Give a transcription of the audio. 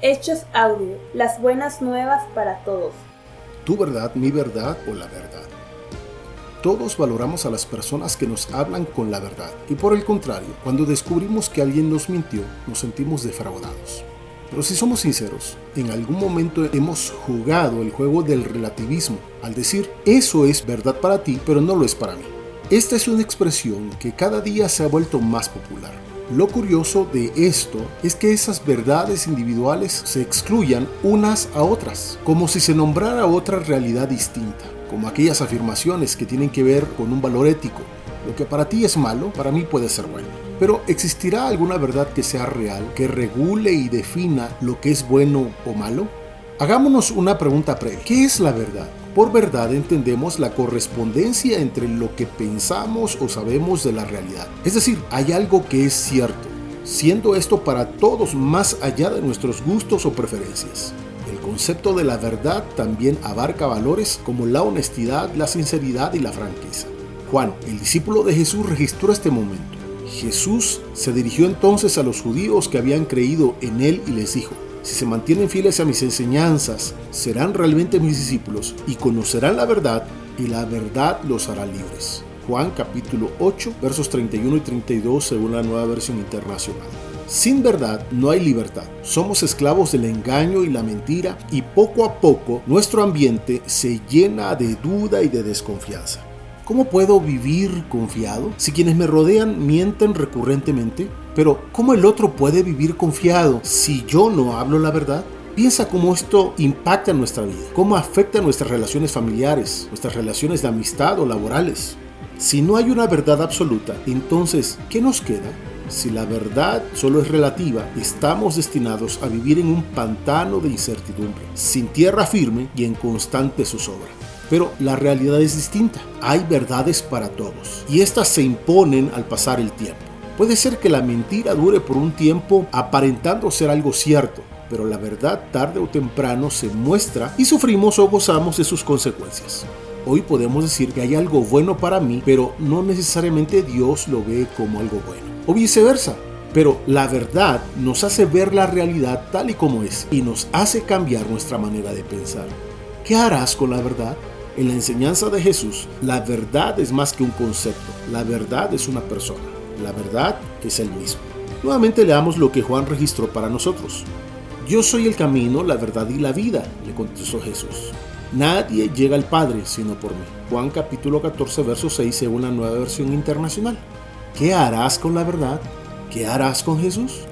Hechos Audio, las buenas nuevas para todos. Tu verdad, mi verdad o la verdad. Todos valoramos a las personas que nos hablan con la verdad y por el contrario, cuando descubrimos que alguien nos mintió, nos sentimos defraudados. Pero si somos sinceros, en algún momento hemos jugado el juego del relativismo al decir, eso es verdad para ti, pero no lo es para mí. Esta es una expresión que cada día se ha vuelto más popular. Lo curioso de esto es que esas verdades individuales se excluyan unas a otras, como si se nombrara otra realidad distinta, como aquellas afirmaciones que tienen que ver con un valor ético. Lo que para ti es malo, para mí puede ser bueno. Pero ¿existirá alguna verdad que sea real, que regule y defina lo que es bueno o malo? Hagámonos una pregunta previa. ¿Qué es la verdad? Por verdad entendemos la correspondencia entre lo que pensamos o sabemos de la realidad. Es decir, hay algo que es cierto, siendo esto para todos más allá de nuestros gustos o preferencias. El concepto de la verdad también abarca valores como la honestidad, la sinceridad y la franqueza. Juan, el discípulo de Jesús, registró este momento. Jesús se dirigió entonces a los judíos que habían creído en él y les dijo: si se mantienen fieles a mis enseñanzas, serán realmente mis discípulos y conocerán la verdad, y la verdad los hará libres. Juan capítulo 8, versos 31 y 32 según la Nueva Versión Internacional. Sin verdad no hay libertad. Somos esclavos del engaño y la mentira, y poco a poco nuestro ambiente se llena de duda y de desconfianza. ¿Cómo puedo vivir confiado si quienes me rodean mienten recurrentemente? Pero ¿cómo el otro puede vivir confiado si yo no hablo la verdad? Piensa cómo esto impacta nuestra vida, cómo afecta nuestras relaciones familiares, nuestras relaciones de amistad o laborales. Si no hay una verdad absoluta, entonces, ¿qué nos queda? Si la verdad solo es relativa, estamos destinados a vivir en un pantano de incertidumbre, sin tierra firme y en constante zozobra. Pero la realidad es distinta. Hay verdades para todos y estas se imponen al pasar el tiempo. Puede ser que la mentira dure por un tiempo aparentando ser algo cierto, pero la verdad tarde o temprano se muestra y sufrimos o gozamos de sus consecuencias. Hoy podemos decir que hay algo bueno para mí, pero no necesariamente Dios lo ve como algo bueno. O viceversa. Pero la verdad nos hace ver la realidad tal y como es y nos hace cambiar nuestra manera de pensar. ¿Qué harás con la verdad? En la enseñanza de Jesús, la verdad es más que un concepto, la verdad es una persona, la verdad es Él mismo. Nuevamente leamos lo que Juan registró para nosotros. Yo soy el camino, la verdad y la vida, le contestó Jesús. Nadie llega al Padre sino por mí. Juan capítulo 14, verso 6 según la Nueva Versión Internacional. ¿Qué harás con la verdad? ¿Qué harás con Jesús?